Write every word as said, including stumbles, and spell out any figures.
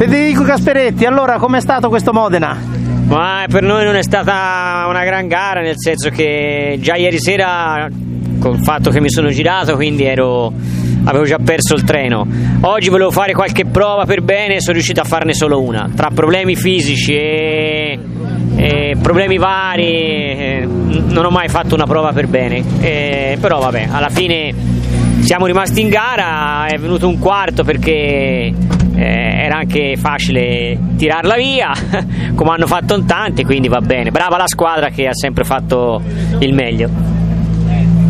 Federico Gasperetti, allora com'è stato questo Modena? Ma per noi non è stata una gran gara, nel senso che già ieri sera, col fatto che mi sono girato, quindi ero, avevo già perso il treno. Oggi volevo fare qualche prova per bene e sono riuscito a farne solo una. Tra problemi fisici e, e problemi vari eh, non ho mai fatto una prova per bene, eh, però vabbè, alla fine siamo rimasti in gara, è venuto un quarto perché Eh, era anche facile tirarla via come hanno fatto in tanti, quindi va bene, brava la squadra che ha sempre fatto il meglio.